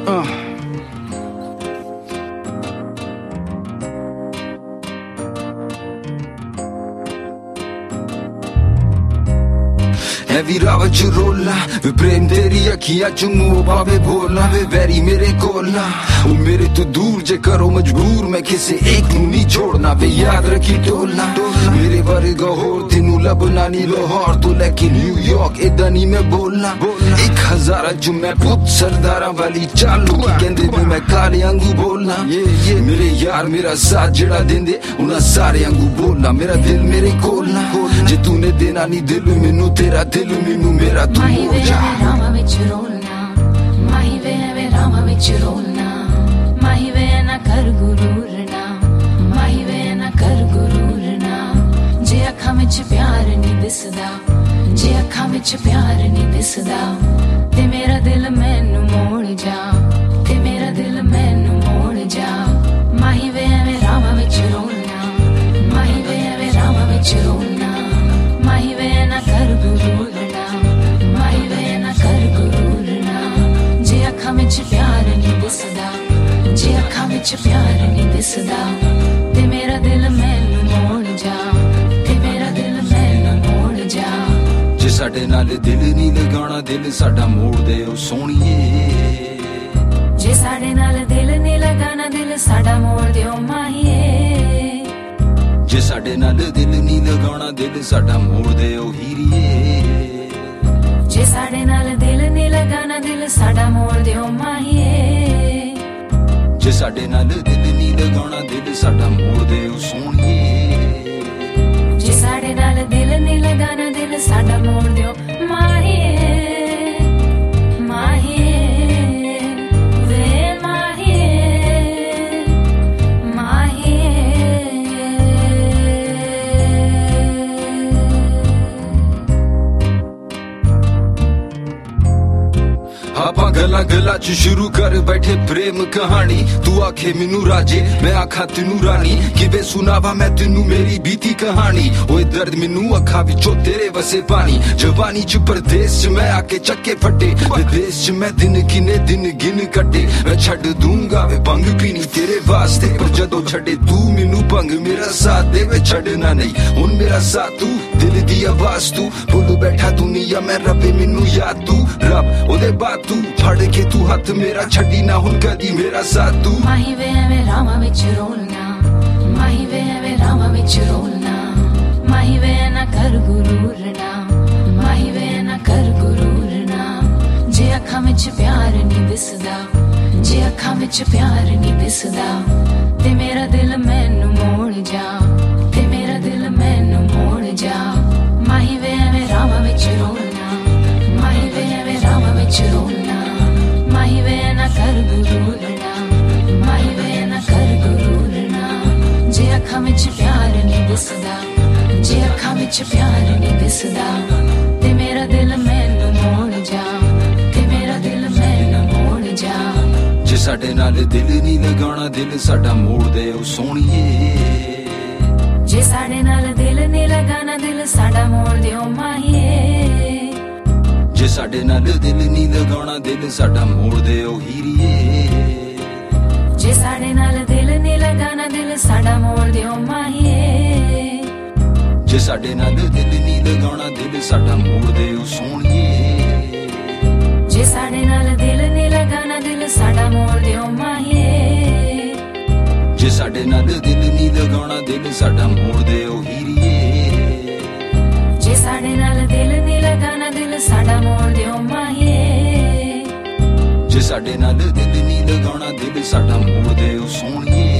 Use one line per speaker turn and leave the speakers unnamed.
वीरावच रोला वे प्रेम तेरी अखियां च मुंह पावे बोलना वे वैरी मेरे कोलना वो मेरे तो दूर जे करो मजबूर मैं किसी एक नू नहीं छोड़ना वे याद रखी टोलना मेरे वर्गा होर तेनू लभना नी लाहौर तो लेके न्यूयॉर्क इदा नहीं मैं बोलना 1000 च मैं पुत सरदारा वाली चालू कहंदे वे मैं काले आंगू बोलना मेरे यार मेरा साथ जेड़ा देंदे उन्हां सारे आंगू बोलना मेरा दिल मेरे कोलना जे तूने देना नी दिल मैनू तेरा दिल मैनू मेरा तू हो जा
रामा विच रोलना माही वे रामा विच रोलना माही वे ना कर गुरूरना माही वे ना कर गुरूरना जे अखां विच प्यार नहीं दिसदा जे अखां विच प्यार नहीं दिसदा ते मेरा दिल मैनू मोड़ जा ते मेरा दिल मैनू मोड़ जा माही वे रामा विच रोलना माही वे रामा विच रोलना माही वे ना कर गुरूरना माही वे ना कर गुरूरना जे अखां विच प्यार नहीं दिसदा जे अखां विच प्यार नहीं दिसदा ते मेरा दिल मैनू मोड़ जा ते मेरा दिल मैनू मोड़ जा
जे साडे नाल दिल नहीं लगाना दिल साडा मोड़ दे ओ सोहणीए
जे साडे नाल दिल नहीं लगाना दिल साडा मोड़ दे ओ माहीए
जे साडे नाल दिल नहीं लगाना दिल साडा मोड़ दे ओ हीरीए
जे साडे नाल दिल नहीं लगाना दिल साडा मोड़ दे ओ माहीए
जे साडे नाल दिल नहीं लगाना दिल साडा मोड़ दे ओ सोहणीए
जे साडे नाल दिल नहीं लगाना दिल साडा मोड़ दे ओ माहीए माहीए
ਆਪਾਂ ਗੱਲਾਂ ਗੱਲਾਂ ਚ ਸ਼ੁਰੂ ਕਰ ਬੈਠੇ ਪ੍ਰੇਮ ਕਹਾਣੀ ਤੂੰ ਆਖੇ ਮੈਨੂੰ ਰਾਜੇ ਮੈਂ ਆਖਾਂ ਤੈਨੂੰ ਰਾਣੀ ਕਿਵੇਂ ਸੁਣਾਵਾਂ ਮੈਂ ਤੈਨੂੰ ਮੇਰੀ ਬੀਤੀ ਕਹਾਣੀ ਓਏ ਦਰਦ ਮੈਨੂੰ ਅੱਖਾਂ ਵਿੱਚੋਂ ਤੇਰੇ ਵਸੇ ਪਾਣੀ ਜਵਾਨੀ ਚ ਪਰਦੇਸ ਚ ਮੈਂ ਆ ਕੇ ਚੱਕੇ ਫੱਟੇ ਵਿਦੇਸ਼ ਚ ਮੈਂ ਦਿਨ ਕਿਨੇ ਦਿਨ ਗਿਣ ਕੱਟੇ ਮੈਂ ਛੱਡ ਦੂੰਗਾ ਵੇ ਭੰਗ ਪੀਣੀ ਤੇਰੇ ਵਾਸਤੇ ਪਰ ਜਦੋਂ ਛੱਡੇ ਤੂੰ ਮੈਨੂੰ ਭੰਗ ਮੇਰਾ ਸਾਥ ਦੇਵੇ ਛੱਡਣਾ ਨਹੀਂ ਹੁਣ ਮੇਰਾ ਸਾਥ ਤੂੰ ਦਿਲ ਦੀ ਆਵਾਜ਼ ਤੂੰ ਭੁੱਲ ਬੈਠਾ ਦੁਨੀਆ ਮੈਂ ਰੱਬੇ ਮੈਨੂੰ ਯਾਦ ਤੂੰ ਰੱਬ ਉਹਦੇ ਬਾਅਦ ਤੂੰ ਫੜ ਕੇ ਤੂੰ ਹੱਥ ਮੇਰਾ ਛੱਡੀ ਨਾ ਹੁਣ ਕਦੀ ਮੇਰਾ ਸਾਥ ਤੂੰ
ਮਾਹੀ ਵੇ ਰਾਮਾ ਵਿੱਚ ਰੋਲਣਾ ਮਾਹੀ ਵੇ ਰਾਮਾ ਵਿੱਚ ਰੋਲਣਾ ਮਾਹੀ ਵੇ ਨਾ ਕਰ ਗੁਰੂਰਨਾ ਮਾਹੀ ਵੇ ਨਾ ਕਰ ਗੁਰੂਰਨਾ ਜੇ ਅੱਖਾਂ ਵਿੱਚ ਪਿਆਰ ਨਹੀਂ ਦਿਸਦਾ ਜੇ ਅੱਖਾਂ ਵਿੱਚ ਪਿਆਰ ਨਹੀਂ ਦਿਸਦਾ ਤੇ ਮੇਰਾ ਦਿਲ ਮੈਨੂੰ ਮੋੜ ਜਾ ਤੇ ਮੇਰਾ ਦਿਲ ਮੈਨੂੰ ਮੋੜ ਜਾ ਮਾਹੀ ਵੇ ਰਾਮਾ ਵਿੱਚ ਰੋਲਣਾ ਮਾਹੀ ਵੇ ਰਾਮਾ ਵਿੱਚ ਰੋਲਣਾ ਮਾਹੀ ਵੇ ਨਾ ਕਰ ਗੁਰੂਰਨਾ ਮਾਹੀ ਵੇ ਨਾ ਕਰ ਗੁਰੂਰਨਾ ਜੇ ਅੱਖਾਂ ਵਿੱਚ ਪਿਆਰ ਨਹੀਂ ਦਿਸਦਾ ਜੇ ਅੱਖਾਂ ਵਿੱਚ ਪਿਆਰ ਨਹੀਂ ਦਿਸਦਾ ਤੇ ਮੇਰਾ ਦਿਲ ਮੈਨੂੰ ਮੋੜ ਜਾ ਤੇ ਮੇਰਾ ਦਿਲ ਮੈਨੂੰ ਮੋੜ ਜਾ
ਜੇ ਸਾਡੇ ਨਾਲ ਦਿਲ ਨਹੀਂ ਲਗਾਉਣਾ ਦਿਲ ਸਾਡਾ ਮੋੜ ਦੇ ਉਹ ਸੋਹਣੀਏ
ਜੇ ਸਾਡੇ ਨਾਲ ਦਿਲ ਨਹੀਂ ਲਗਾਣਾ ਦਿਲ ਸਾਡਾ ਮੋੜ ਦਿਓ ਮਾਹੀਏ
ਜੇ ਸਾਡੇ ਨਾਲ ਦਿਲ ਨਹੀਂ ਲਗਾਉਣਾ ਦਿਲ ਸਾਡਾ ਮੋੜ ਦੇ ਉਹ ਹੀਰੀਏ
ਜੇ ਸਾਡੇ ਨਾਲ ਦਿਲ ਨਹੀਂ ਲਗਾਣਾ ਦਿਲ ਸਾਡਾ ਮੋੜ ਦਿਓ ਮਾਹੀਏ
ਜੇ ਸਾਡੇ ਨਾਲ ਦਿਲ ਨਹੀਂ ਲਗਾਉਣਾ ਦਿਲ ਸਾਡਾ ਮੋੜ ਦੇ ਉਹ ਸੋਹਣੀਏ
ਜੇ ਸਾਡੇ ਨਾਲ ਦਿਲ ਨਹੀਂ ਲਗਾਣਾ ਦਿਲ ਸਾਡਾ ਮੋੜ ਦਿਓ ਮਾਹੀਏ
ਜੇ ਸਾਡੇ ਨਾਲ ਦਿਲ ਨਹੀਂ ਲਗਾਉਣਾ ਦਿਲ ਸਾਡਾ ਮੋੜ ਦੇ ਉਹ ਹੀਰੀਏ
ਜੇ ਸਾਡੇ ਨਾਲ ਦਿਲ ਨਹੀਂ ਲਗਾਣਾ ਦਿਲ ਸਾਡਾ ਮੋੜ ਦਿਓ ਮਾਹੀਏ
ਜੇ ਸਾਡੇ ਨਾਲ ਦਿਲ ਨਹੀਂ ਲਗਾਉਣਾ ਦਿਲ ਸਾਡਾ ਮੋੜ ਦੇ ਉਹ ਸੋਹਣੀਏ